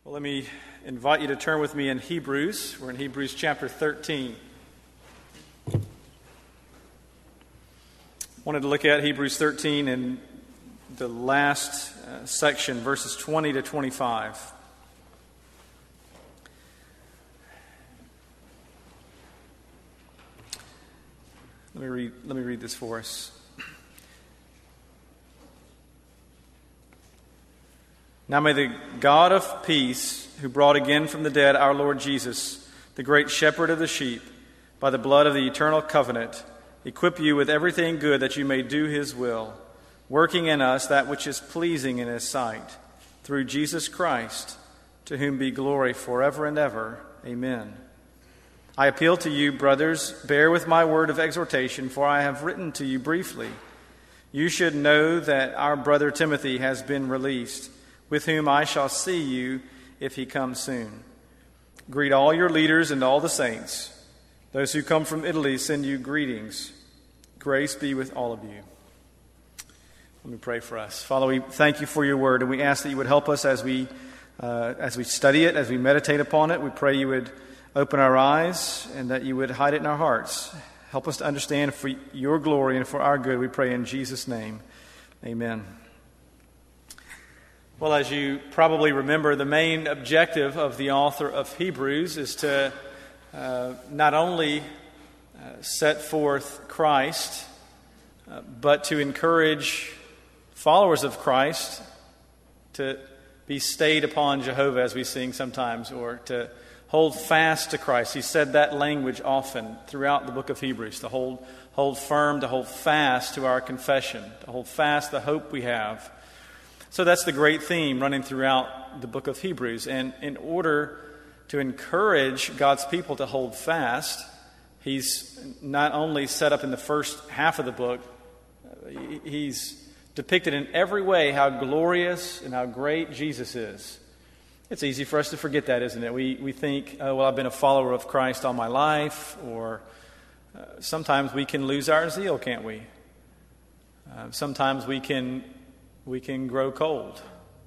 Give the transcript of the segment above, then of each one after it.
Well, let me invite you to turn with me in Hebrews. We're in Hebrews chapter 13. Wanted to look at Hebrews 13 in the last section, verses 20 to 25. Let me read this for us. Now may the God of peace, who brought again from the dead our Lord Jesus, the great shepherd of the sheep, by the blood of the eternal covenant, equip you with everything good that you may do his will, working in us that which is pleasing in his sight, through Jesus Christ, to whom be glory forever and ever. Amen. I appeal to you, brothers, bear with my word of exhortation, for I have written to you briefly. You should know that our brother Timothy has been released, with whom I shall see you if he comes soon. Greet all your leaders and all the saints. Those who come from Italy send you greetings. Grace be with all of you. Let me pray for us. Father, we thank you for your word, and we ask that you would help us as we study it, as we meditate upon it. We pray you would open our eyes and that you would hide it in our hearts. Help us to understand for your glory and for our good, we pray in Jesus' name. Amen. Well, as you probably remember, the main objective of the author of Hebrews is to not only set forth Christ, but to encourage followers of Christ to be stayed upon Jehovah, as we sing sometimes, or to hold fast to Christ. He said that language often throughout the book of Hebrews, to hold firm, to hold fast to our confession, to hold fast the hope we have. So that's the great theme running throughout the book of Hebrews. And in order to encourage God's people to hold fast, he's not only set up in the first half of the book, he's depicted in every way how glorious and how great Jesus is. It's easy for us to forget that, isn't it? We think, oh, well, I've been a follower of Christ all my life, or sometimes we can lose our zeal, can't we? Sometimes we can grow cold.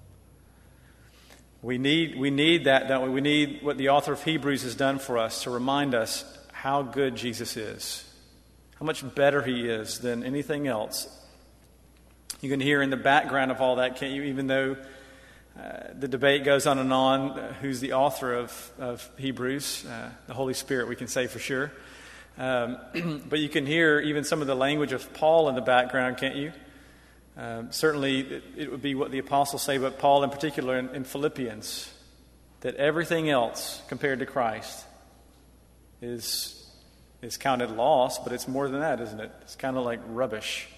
We need that, don't we? We need what the author of Hebrews has done for us to remind us how good Jesus is, how much better he is than anything else. You can hear in the background of all that, can't you? Even though the debate goes on and on, who's the author of Hebrews, the Holy Spirit, we can say for sure. But you can hear even some of the language of Paul in the background, can't you? Certainly, it would be what the apostles say, but Paul in particular in Philippians, that everything else compared to Christ is counted loss, but it's more than that, isn't it? It's kind of like rubbish.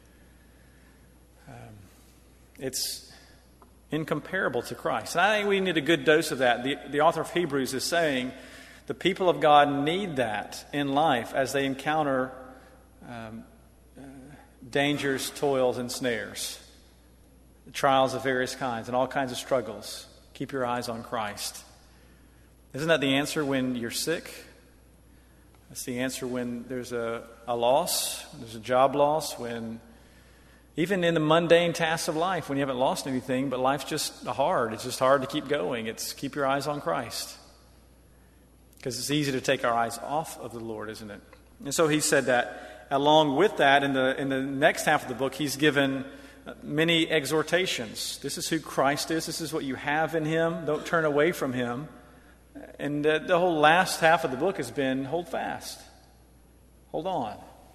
It's incomparable to Christ. And I think we need a good dose of that. The author of Hebrews is saying the people of God need that in life as they encounter dangers, toils, and snares, trials of various kinds, and all kinds of struggles. Keep your eyes on Christ. Isn't that the answer when you're sick? That's the answer when there's a loss, there's a job loss, when even in the mundane tasks of life, when you haven't lost anything, but life's just hard. It's just hard to keep going. It's keep your eyes on Christ. Because it's easy to take our eyes off of the Lord, isn't it? And so he said that. Along with that, in the next half of the book, he's given many exhortations. This is who Christ is. This is what you have in him. Don't turn away from him. And the whole last half of the book has been hold fast. Hold on.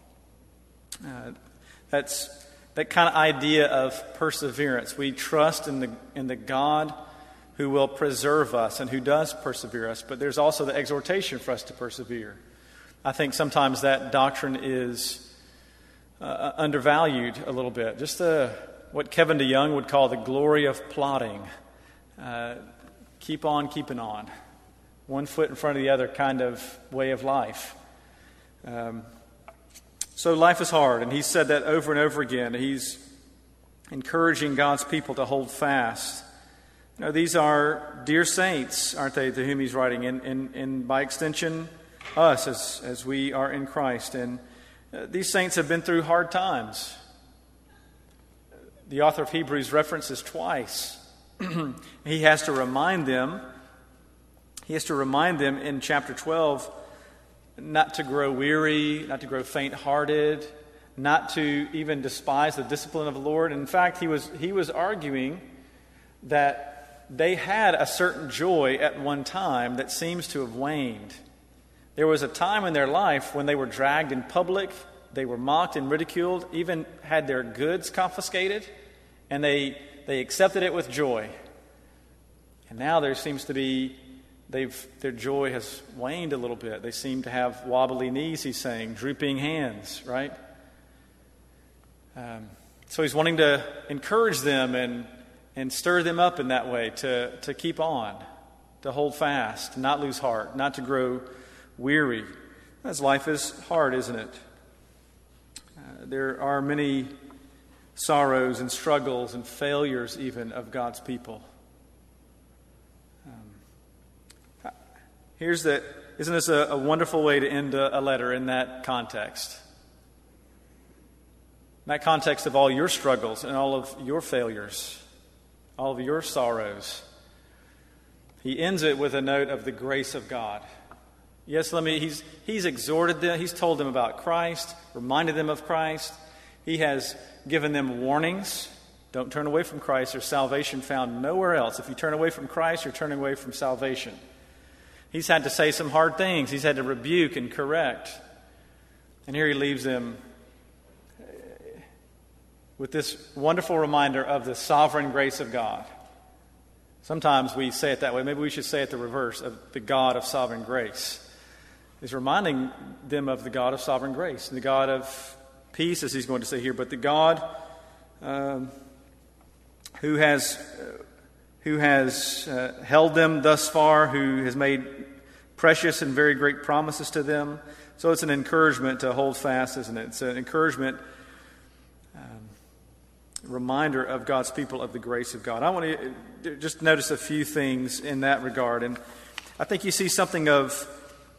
That's that kind of idea of perseverance. We trust in the God who will preserve us and who does persevere us. But there's also the exhortation for us to persevere. I think sometimes that doctrine is undervalued a little bit. Just what Kevin DeYoung would call the glory of plodding. Keep on keeping on. One foot in front of the other kind of way of life. So life is hard, and he's said that over and over again. He's encouraging God's people to hold fast. You know, these are dear saints, aren't they, to whom he's writing, and by extension, us as we are in Christ. And these saints have been through hard times. The author of Hebrews references twice he has to remind them in chapter 12 not to grow weary, not to grow faint-hearted, not to even despise the discipline of the Lord. In fact, he was arguing that they had a certain joy at one time that seems to have waned. There was a time in their life when they were dragged in public, they were mocked and ridiculed, even had their goods confiscated, and they accepted it with joy. And now there seems to be, their joy has waned a little bit. They seem to have wobbly knees, he's saying, drooping hands, right? So he's wanting to encourage them and stir them up in that way to keep on, to hold fast, to not lose heart, not to grow weary. As life is hard, isn't it? There are many sorrows and struggles and failures even of God's people. Isn't this a wonderful way to end a letter in that context? In that context of all your struggles and all of your failures, all of your sorrows. He ends it with a note of the grace of God. Yes, he's exhorted them, he's told them about Christ, reminded them of Christ. He has given them warnings. Don't turn away from Christ. There's salvation found nowhere else. If you turn away from Christ, you're turning away from salvation. He's had to say some hard things. He's had to rebuke and correct. And here he leaves them with this wonderful reminder of the sovereign grace of God. Sometimes we say it that way. Maybe we should say it the reverse, of the God of sovereign grace. He's reminding them of the God of sovereign grace, the God of peace, as he's going to say here, but the God who has held them thus far, who has made precious and very great promises to them. So it's an encouragement to hold fast, isn't it? It's an encouragement, reminder of God's people of the grace of God. I want to just notice a few things in that regard, and I think you see something of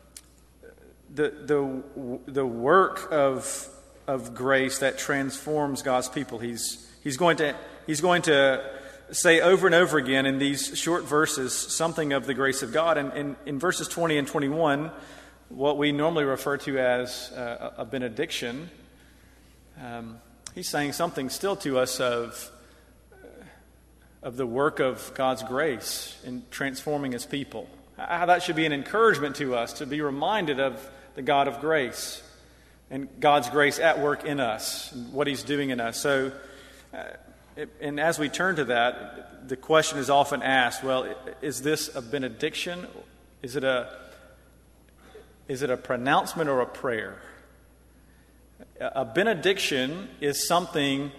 the work of grace that transforms God's people. He's going to say over and over again in these short verses something of the grace of God. And in verses 20 and 21, what we normally refer to as a benediction, he's saying something still to us of the work of God's grace in transforming his people. How that should be an encouragement to us, to be reminded of the God of grace and God's grace at work in us, and what he's doing in us. So, and as we turn to that, the question is often asked, well, is this a benediction? Is it a pronouncement or a prayer? A benediction is something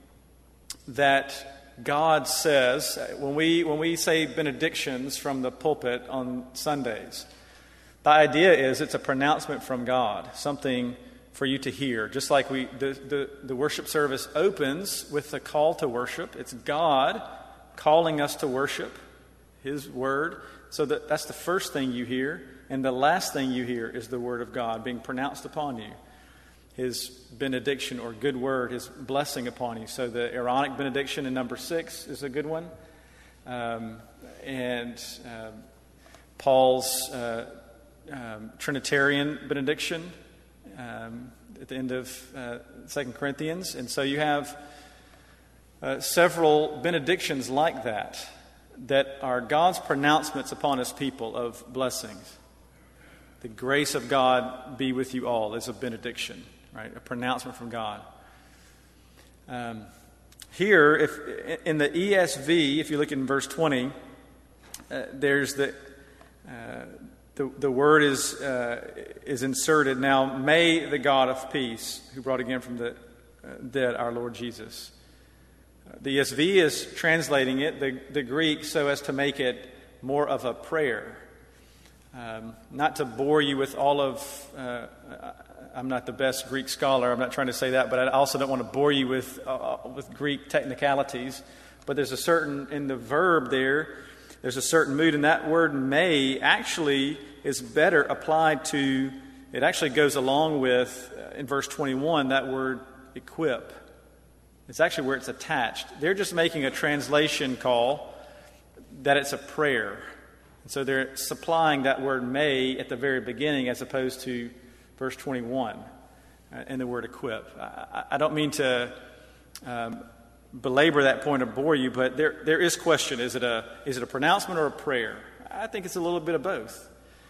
that God says. When we say benedictions from the pulpit on Sundays, the idea is it's a pronouncement from God, something for you to hear. Just like the worship service opens with the call to worship. It's God calling us to worship his word. So that's the first thing you hear. And the last thing you hear is the word of God being pronounced upon you. His benediction or good word, his blessing upon you. So the Aaronic benediction in number 6 is a good one. Paul's Trinitarian benediction at the end of 2 Corinthians. And so you have several benedictions like that are God's pronouncements upon his people of blessings. The grace of God be with you all is a benediction, right? A pronouncement from God. Here, if in the ESV, if you look in verse 20, there's the word is inserted. Now, may the God of peace, who brought again from the dead our Lord Jesus. The ESV is translating it, the Greek, so as to make it more of a prayer. Not to bore you with all of, I'm not the best Greek scholar, I'm not trying to say that, but I also don't want to bore you with Greek technicalities. But there's a certain, in the verb there's a certain mood, and that word may actually is better applied to, it actually goes along with, in verse 21, that word equip. It's actually where it's attached. They're just making a translation call that it's a prayer. And so they're supplying that word may at the very beginning as opposed to verse 21 and the word equip. I don't mean to belabor that point or bore you, but there is question. Is it a pronouncement or a prayer? I think it's a little bit of both.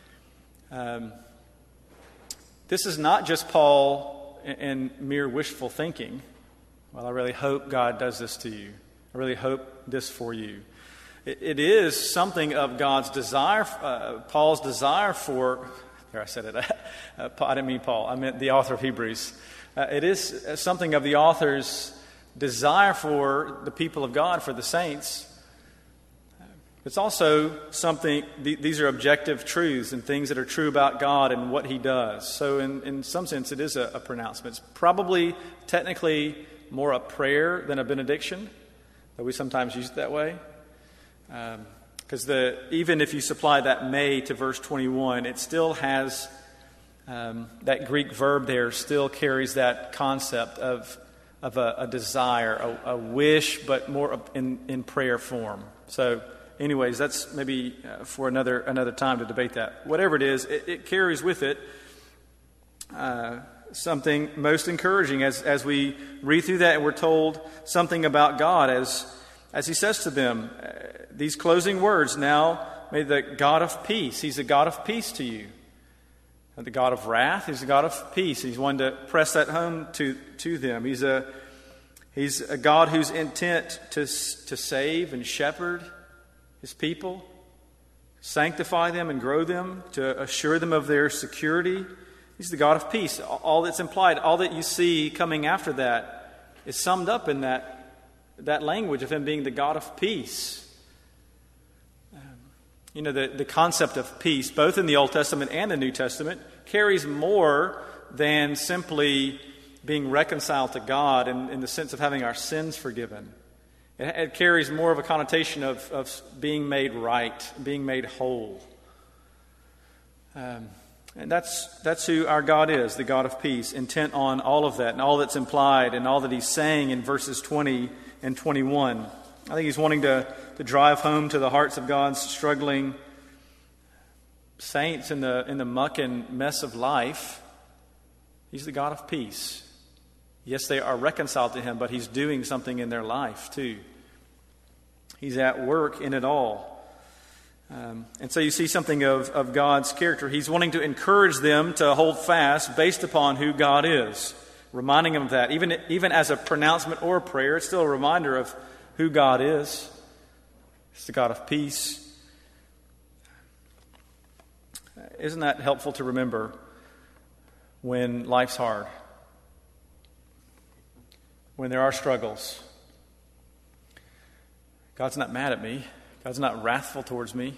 This is not just Paul and mere wishful thinking. Well, I really hope God does this to you. I really hope this for you. It is something of God's desire, Paul's desire for, there I said it, I didn't mean Paul, I meant the author of Hebrews. It is something of the author's desire for the people of God, for the saints. It's also something, these are objective truths and things that are true about God and what He does. So in some sense, it is a pronouncement. It's probably technically more a prayer than a benediction, though we sometimes use it that way. Because even if you supply that may to verse 21, it still has that Greek verb there still carries that concept of a desire, a wish, but more in prayer form. So anyways, that's maybe for another time to debate that. Whatever it is, it carries with it something most encouraging as we read through that, and we're told something about God as He says to them, these closing words, now may the God of peace, He's a God of peace to you. The God of wrath, He's a God of peace. He's one to press that home to them. He's a God who's intent to save and shepherd His people, sanctify them and grow them, to assure them of their security. He's the God of peace. All that's implied, all that you see coming after that is summed up in that language of Him being the God of peace. The concept of peace, both in the Old Testament and the New Testament, carries more than simply being reconciled to God in the sense of having our sins forgiven. It carries more of a connotation of being made right, being made whole. And that's who our God is, the God of peace, intent on all of that and all that's implied and all that He's saying in verses 20 and 21. I think He's wanting to drive home to the hearts of God's struggling saints in the muck and mess of life. He's the God of peace. Yes, they are reconciled to Him, but He's doing something in their life too. He's at work in it all. And so you see something of God's character. He's wanting to encourage them to hold fast based upon who God is, reminding them of that. Even as a pronouncement or a prayer, it's still a reminder of who God is. It's the God of peace. Isn't that helpful to remember when life's hard? When there are struggles? God's not mad at me. God's not wrathful towards me.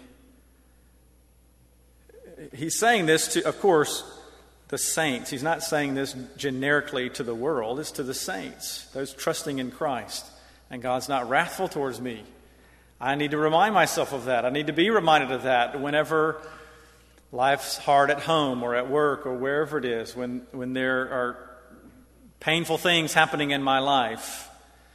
He's saying this to, of course, the saints. He's not saying this generically to the world. It's to the saints, those trusting in Christ. And God's not wrathful towards me. I need to remind myself of that. I need to be reminded of that whenever life's hard at home or at work or wherever it is, when there are painful things happening in my life,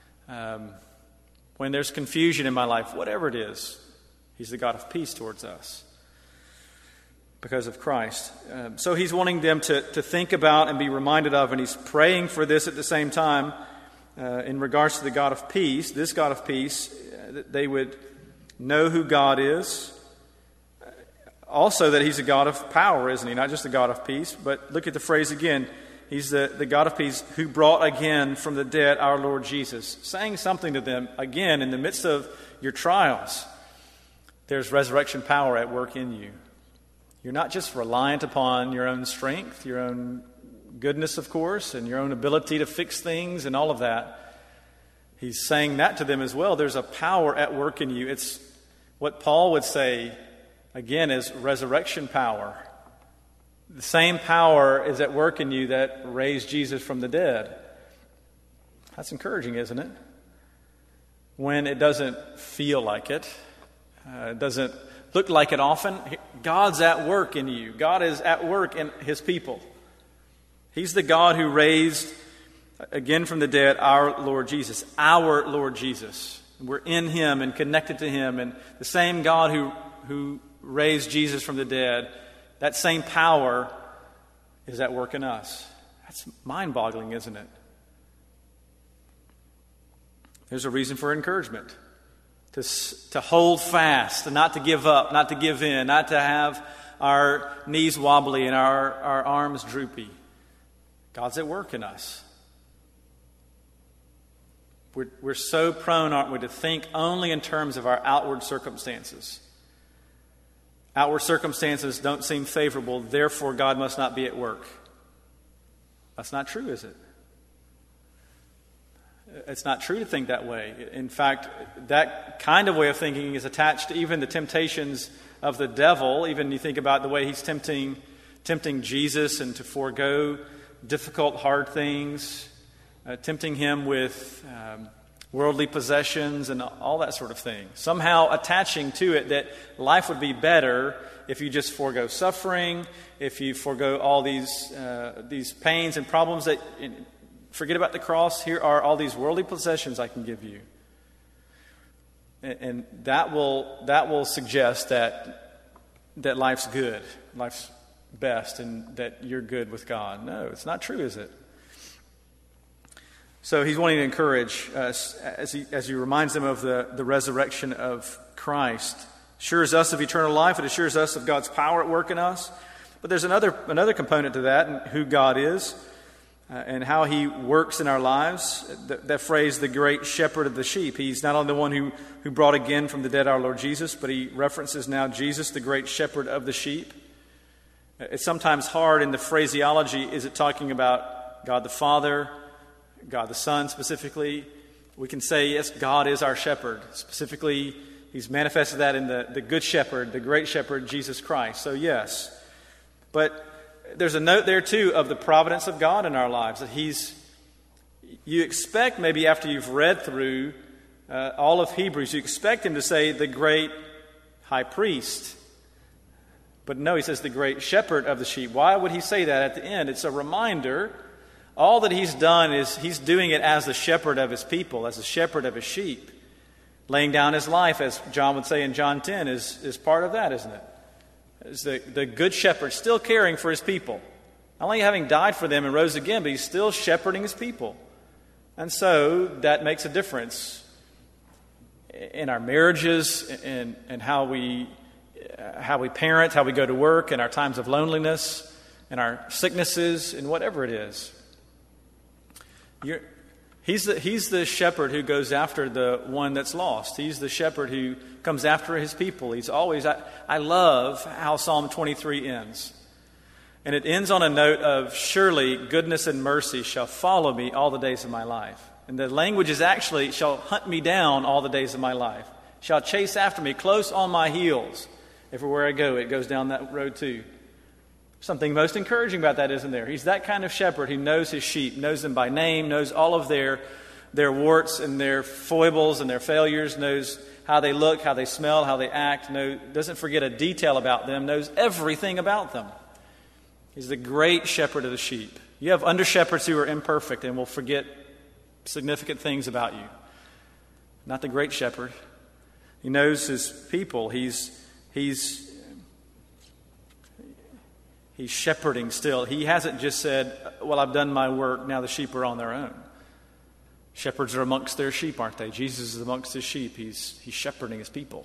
when there's confusion in my life, whatever it is. He's the God of peace towards us because of Christ. So He's wanting them to think about and be reminded of, and He's praying for this at the same time. In regards to the God of peace, this God of peace, they would know who God is. Also that He's a God of power, isn't He? Not just a God of peace, but look at the phrase again. He's the God of peace who brought again from the dead our Lord Jesus. Saying something to them, again, in the midst of your trials, there's resurrection power at work in you. You're not just reliant upon your own strength, your own goodness, of course, and your own ability to fix things and all of that. He's saying that to them as well. There's a power at work in you. It's what Paul would say, again, is resurrection power. The same power is at work in you that raised Jesus from the dead. That's encouraging, isn't it? When it doesn't feel like it, it doesn't look like it often, God's at work in you. God is at work in His people. He's the God who raised again from the dead our Lord Jesus. Our Lord Jesus. We're in him and connected to him. And the same God who raised Jesus from the dead, that same power is at work in us. That's mind-boggling, isn't it? There's a reason for encouragement. To hold fast, and not to give up, not to give in, not to have our knees wobbly and our arms droopy. God's at work in us. We're so prone, aren't we, to think only in terms of our outward circumstances. Outward circumstances don't seem favorable, therefore God must not be at work. That's not true, is it? It's not true to think that way. In fact, that kind of way of thinking is attached to even the temptations of the devil. Even you think about the way he's tempting Jesus and to forego difficult, hard things, tempting him with worldly possessions and all that sort of thing. Somehow attaching to it that life would be better if you just forego suffering, if you forego all these pains and problems that... Forget about the cross. Here are all these worldly possessions I can give you. And that will suggest that life's good, life's best, and that you're good with God. No, it's not true, is it? So he's wanting to encourage us as he reminds them of the resurrection of Christ. Assures us of eternal life. It assures us of God's power at work in us. But there's another component to that, and who God is. And how he works in our lives. That phrase, the great shepherd of the sheep. He's not only the one who brought again from the dead our Lord Jesus, but he references now Jesus, the great shepherd of the sheep. It's sometimes hard in the phraseology. Is it talking about God the Father, God the Son specifically? We can say, yes, God is our shepherd. Specifically, he's manifested that in the good shepherd, the great shepherd, Jesus Christ. So yes. But there's a note there, too, of the providence of God in our lives. That you expect, maybe after you've read through all of Hebrews, you expect him to say the great high priest. But no, he says the great shepherd of the sheep. Why would he say that at the end? It's a reminder. All that he's done is he's doing it as the shepherd of his people, as the shepherd of his sheep. Laying down his life, as John would say in John 10, is part of that, isn't it? Is the good shepherd still caring for his people. Not only having died for them and rose again, but he's still shepherding his people. And so that makes a difference in our marriages and how we parent, how we go to work, in our times of loneliness, in our sicknesses, and whatever it is. He's the shepherd who goes after the one that's lost. He's the shepherd who comes after his people. He's always... I love how Psalm 23 ends. And it ends on a note of, surely goodness and mercy shall follow me all the days of my life. And the language is actually, shall hunt me down all the days of my life. Shall chase after me close on my heels. Everywhere I go, it goes down that road too. Something most encouraging about that, isn't there? He's that kind of shepherd who knows his sheep, knows them by name, knows all of their warts and their foibles and their failures, knows how they look, how they smell, how they act, doesn't forget a detail about them, knows everything about them. He's the great shepherd of the sheep. You have under-shepherds who are imperfect and will forget significant things about you. Not the great shepherd. He knows his people. He's shepherding still. He hasn't just said, well, I've done my work, now the sheep are on their own. Shepherds are amongst their sheep, aren't they? Jesus is amongst his sheep. He's shepherding his people.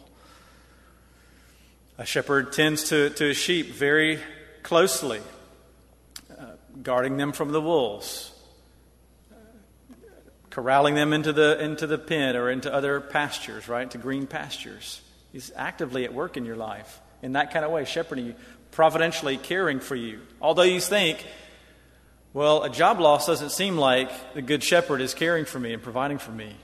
A shepherd tends to his sheep very closely, guarding them from the wolves, corralling them into the pen or into other pastures, right? To green pastures. He's actively at work in your life in that kind of way, shepherding you, providentially caring for you. Although you think, well, a job loss doesn't seem like the good shepherd is caring for me and providing for me.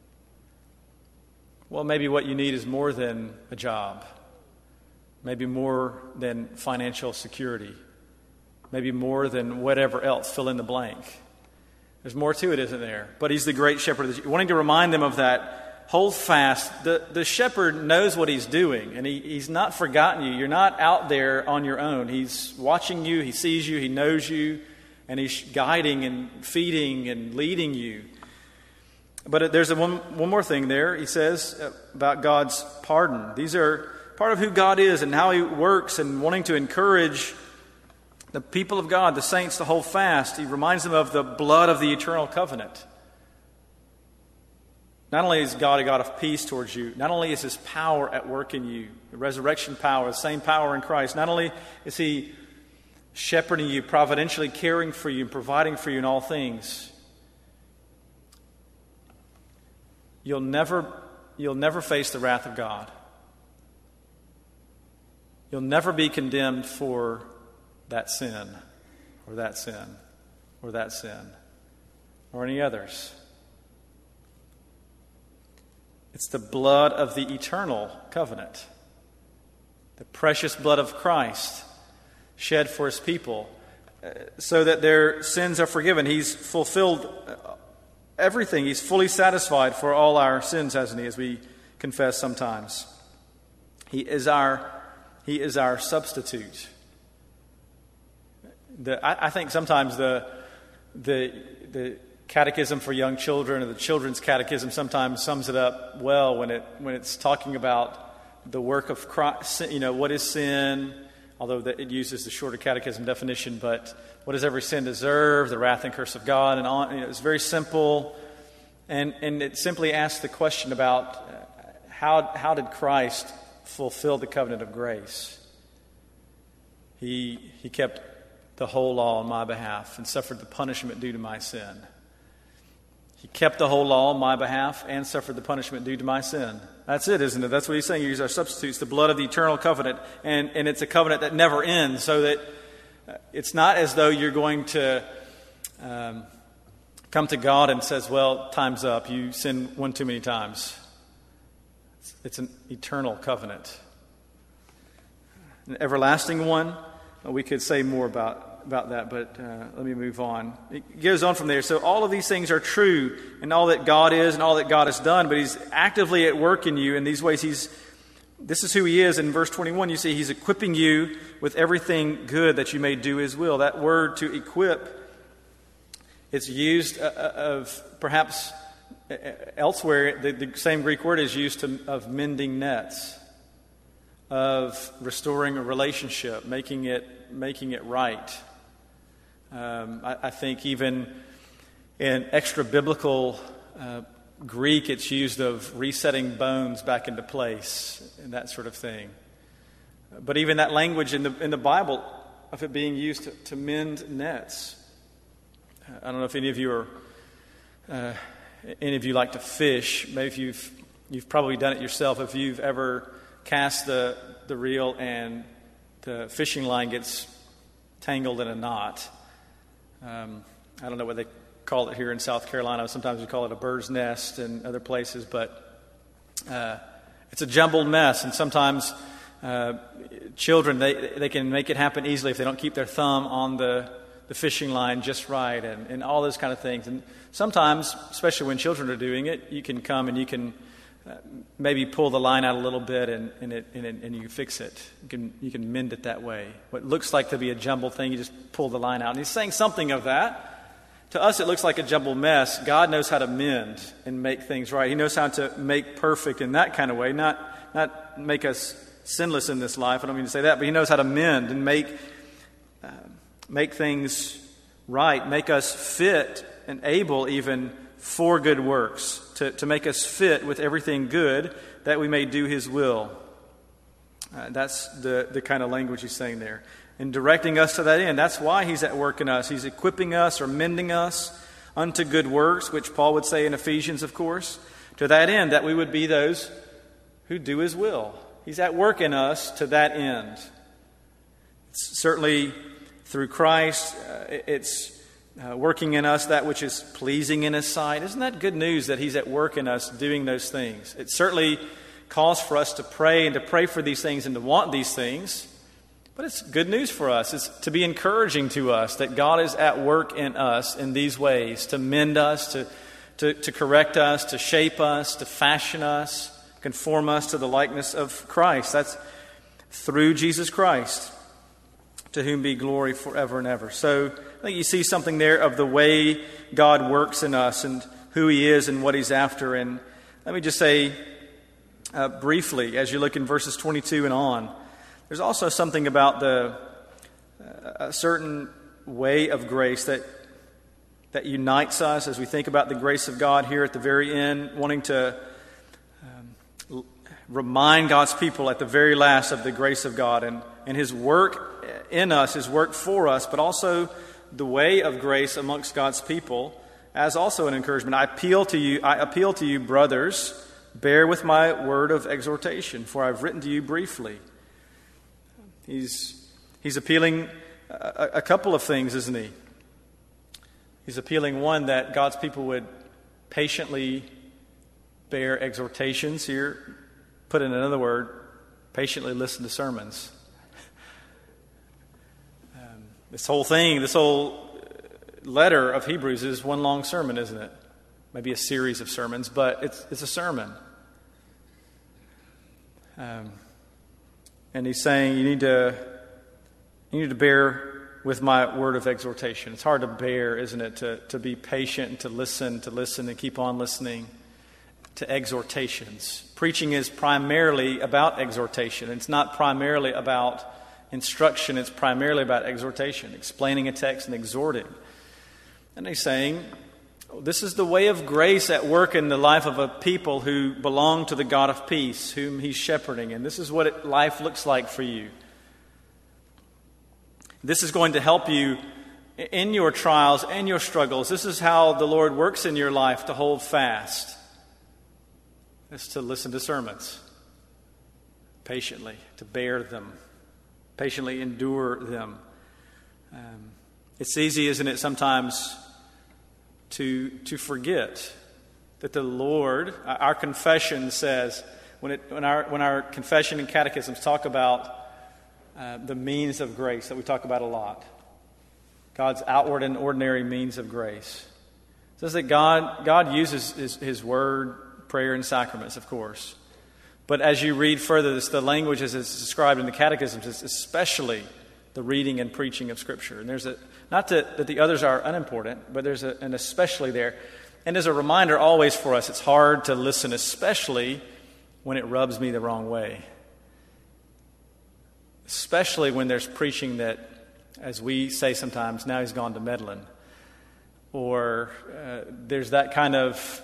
Well, maybe what you need is more than a job. Maybe more than financial security. Maybe more than whatever else, fill in the blank. There's more to it, isn't there? But he's the great shepherd. Wanting to remind them of that. Hold fast. The shepherd knows what he's doing, and he's not forgotten you. You're not out there on your own. He's watching you. He sees you. He knows you. And he's guiding and feeding and leading you. But there's one more thing there. He says about God's pardon. These are part of who God is and how He works, and wanting to encourage the people of God, the saints, to hold fast. He reminds them of the blood of the eternal covenant. Not only is God a God of peace towards you, not only is His power at work in you, the resurrection power, the same power in Christ, not only is He shepherding you, providentially caring for you and providing for you in all things, you'll never face the wrath of God. You'll never be condemned for that sin, or that sin, or that sin, or any others. It's the blood of the eternal covenant, the precious blood of Christ shed for His people, so that their sins are forgiven. He's fulfilled everything. He's fully satisfied for all our sins, hasn't He, as we confess sometimes. He is our substitute. I think sometimes the catechism for young children, or the children's catechism, sometimes sums it up well when it's talking about the work of Christ. What is sin? Although it uses the shorter catechism definition, but what does every sin deserve? The wrath and curse of God, and on. It's very simple, and it simply asks the question about how did Christ fulfill the covenant of grace? He kept the whole law on my behalf and suffered the punishment due to my sin. He kept the whole law on my behalf and suffered the punishment due to my sin. That's it, isn't it? That's what He's saying. He's our substitutes, the blood of the eternal covenant. And it's a covenant that never ends, so that it's not as though you're going to come to God and says, well, time's up. You sinned one too many times. It's an eternal covenant. An everlasting one. We could say more about that, but let me move on. It goes on from there. So all of these things are true, and all that God is and all that God has done, but He's actively at work in you in these ways. This is who He is. In verse 21, you see He's equipping you with everything good that you may do His will. That word, to equip, it's used of perhaps elsewhere. The same Greek word is used of mending nets, of restoring a relationship, making it right. I think even in extra biblical Greek, it's used of resetting bones back into place and that sort of thing. But even that language in the Bible of it being used to mend nets. I don't know if any of you like to fish. Maybe you've probably done it yourself. If you've ever cast the reel and the fishing line gets tangled in a knot. I don't know what they call it here in South Carolina. Sometimes we call it a bird's nest in other places, but it's a jumbled mess. And sometimes children, they can make it happen easily if they don't keep their thumb on the fishing line just right, and all those kind of things. And sometimes, especially when children are doing it, you can come and you can maybe pull the line out a little bit, and you can fix it. You can mend it that way. What looks like to be a jumbled thing, you just pull the line out. And He's saying something of that. To us, it looks like a jumbled mess. God knows how to mend and make things right. He knows how to make perfect in that kind of way, not make us sinless in this life. I don't mean to say that, but He knows how to mend and make things right, make us fit and able even for good works, to make us fit with everything good that we may do His will. That's the kind of language He's saying there. And directing us to that end. That's why He's at work in us. He's equipping us or mending us unto good works, which Paul would say in Ephesians, of course, to that end, that we would be those who do His will. He's at work in us to that end. It's certainly through Christ, it's working in us that which is pleasing in His sight. Isn't that good news that He's at work in us doing those things? It certainly calls for us to pray and to pray for these things and to want these things. But it's good news for us. It's to be encouraging to us that God is at work in us in these ways, to mend us, to correct us, to shape us, to fashion us, conform us to the likeness of Christ. That's through Jesus Christ, to whom be glory forever and ever. So I think you see something there of the way God works in us and who he is and what he's after. And let me just say briefly, as you look in verses 22 and on, there's also something about a certain way of grace that unites us as we think about the grace of God here at the very end, wanting to remind God's people at the very last of the grace of God and his work in us, his work for us, but also the way of grace amongst God's people as also an encouragement. I appeal to you, brothers, bear with my word of exhortation, for I've written to you briefly. He's appealing a couple of things, isn't he? He's appealing, one, that God's people would patiently bear exhortations here. Put in another word, patiently listen to sermons. This whole letter of Hebrews is one long sermon, isn't it? Maybe a series of sermons, but it's a sermon. And he's saying you need to bear with my word of exhortation. It's hard to bear, isn't it, to be patient and to listen and keep on listening to exhortations. Preaching is primarily about exhortation. It's not primarily about instruction. It's primarily about exhortation, explaining a text and exhorting. And he's saying, this is the way of grace at work in the life of a people who belong to the God of peace, whom he's shepherding. And this is what life looks like for you. This is going to help you in your trials and your struggles. This is how the Lord works in your life to hold fast. It's to listen to sermons patiently, to bear them, patiently endure them. It's easy, isn't it, sometimes to forget that the Lord, our confession says, when our confession and catechisms talk about the means of grace that we talk about a lot, God's outward and ordinary means of grace. It says that God uses His Word, prayer, and sacraments, of course. But as you read further, the language as it's described in the catechisms is especially the reading and preaching of Scripture. And there's not that the others are unimportant, but there's an especially there. And as a reminder always for us, it's hard to listen, especially when it rubs me the wrong way. Especially when there's preaching that, as we say sometimes, now he's gone to meddling. Or there's that kind of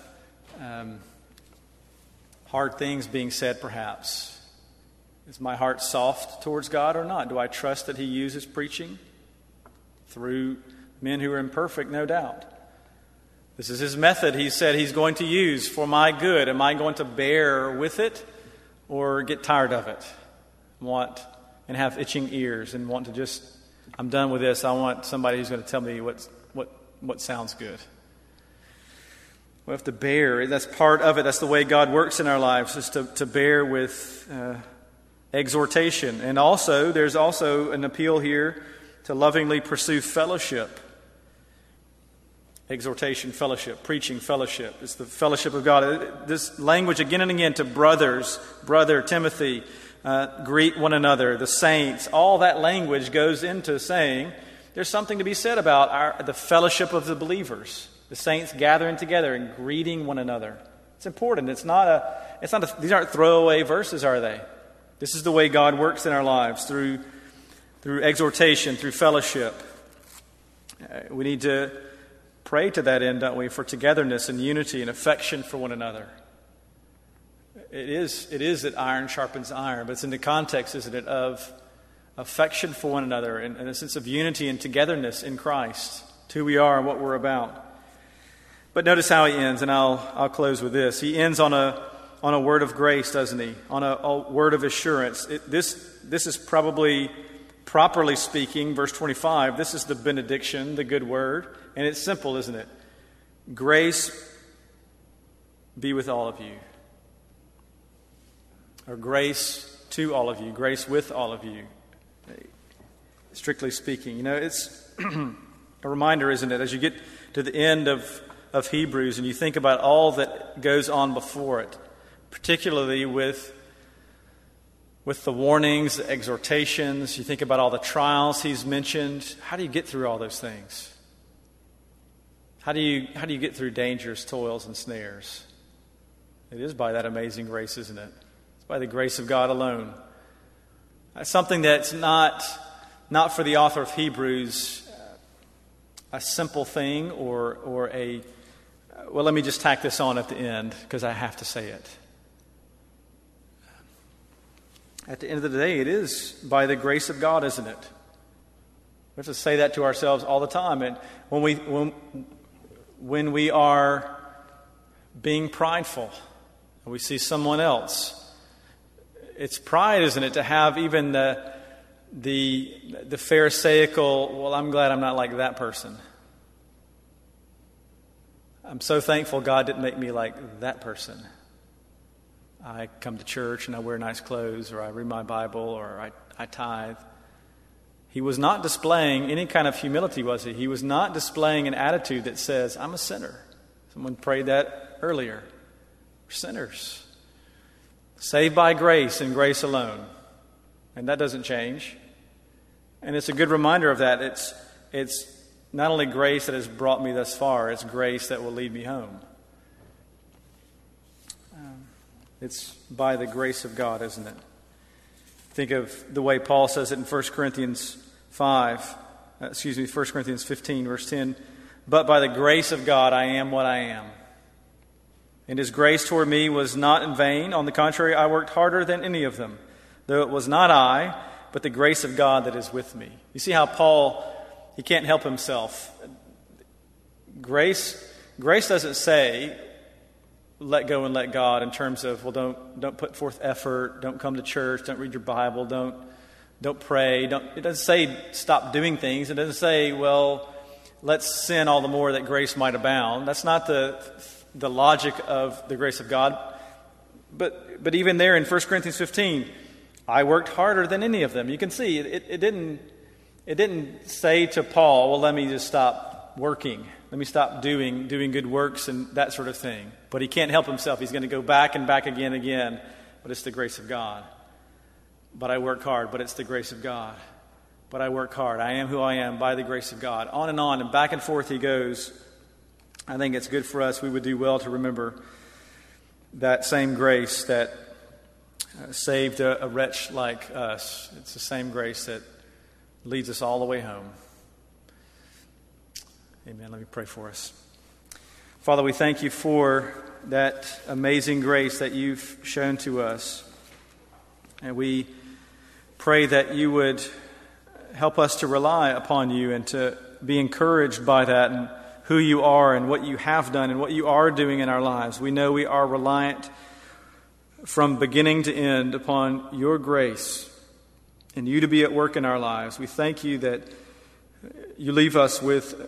hard things being said, perhaps. Is my heart soft towards God or not? Do I trust that He uses preaching through men who are imperfect, no doubt? This is His method He said He's going to use for my good. Am I going to bear with it or get tired of it? And have itching ears and want to just, I'm done with this. I want somebody who's going to tell me what sounds good. We have to bear. That's part of it. That's the way God works in our lives, is to bear with exhortation. And also, there's also an appeal here to lovingly pursue fellowship. Exhortation, fellowship, preaching, fellowship. It's the fellowship of God. This language again and again to brothers, brother Timothy, greet one another, the saints. All that language goes into saying there's something to be said about the fellowship of the believers. The saints gathering together and greeting one another. It's important. These aren't throwaway verses, are they? This is the way God works in our lives, through exhortation, through fellowship. We need to pray to that end, don't we, for togetherness and unity and affection for one another. It is that iron sharpens iron, but it's in the context, isn't it, of affection for one another and a sense of unity and togetherness in Christ. It's who we are and what we're about. But notice how he ends, and I'll close with this. He ends on a word of grace, doesn't he? On a word of assurance. This is probably, properly speaking, verse 25, this is the benediction, the good word. And it's simple, isn't it? Grace be with all of you. Or grace to all of you. Grace with all of you. Strictly speaking. It's a reminder, isn't it? As you get to the end of Hebrews and you think about all that goes on before it, particularly with the warnings, the exhortations, you think about all the trials he's mentioned. How do you get through all those things? How do you get through dangers, toils, and snares? It is by that amazing grace, isn't it? It's by the grace of God alone. Something that's not for the author of Hebrews a simple thing or a... Well, let me just tack this on at the end because I have to say it. At the end of the day, it is by the grace of God, isn't it? We have to say that to ourselves all the time. And when we are being prideful, and we see someone else, it's pride, isn't it, to have even the Pharisaical, well, I'm glad I'm not like that person. I'm so thankful God didn't make me like that person. I come to church and I wear nice clothes, or I read my Bible, or I tithe. He was not displaying any kind of humility, was he? He was not displaying an attitude that says, I'm a sinner. Someone prayed that earlier. We're sinners. Saved by grace and grace alone. And that doesn't change. And it's a good reminder of that. It's not only grace that has brought me thus far, it's grace that will lead me home. It's by the grace of God, isn't it? Think of the way Paul says it in 1 Corinthians 15, verse 10. But by the grace of God, I am what I am. And his grace toward me was not in vain. On the contrary, I worked harder than any of them, though it was not I, but the grace of God that is with me. You see how Paul, he can't help himself. Grace doesn't say, let go and let God, in terms of, well, don't put forth effort, don't come to church, don't read your Bible, don't pray. It doesn't say stop doing things. It doesn't say, well, let's sin all the more that grace might abound. That's not the logic of the grace of God. But even there in 1 Corinthians 15, I worked harder than any of them. You can see it didn't say to Paul, well, let me just stop working. Let me stop doing good works and that sort of thing. But he can't help himself. He's going to go back and back again. But it's the grace of God. But I work hard. But it's the grace of God. But I work hard. I am who I am by the grace of God. On and back and forth he goes. I think it's good for us. We would do well to remember that same grace that saved a wretch like us. It's the same grace that leads us all the way home. Amen. Let me pray for us. Father, we thank you for that amazing grace that you've shown to us. And we pray that you would help us to rely upon you and to be encouraged by that and who you are and what you have done and what you are doing in our lives. We know we are reliant from beginning to end upon your grace and you to be at work in our lives. We thank you that you leave us with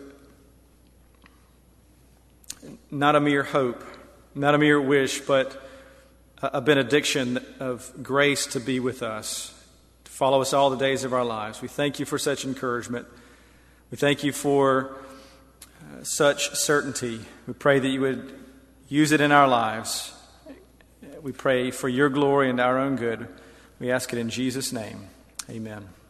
not a mere hope, not a mere wish, but a benediction of grace to be with us, to follow us all the days of our lives. We thank you for such encouragement. We thank you for such certainty. We pray that you would use it in our lives. We pray for your glory and our own good. We ask it in Jesus' name. Amen.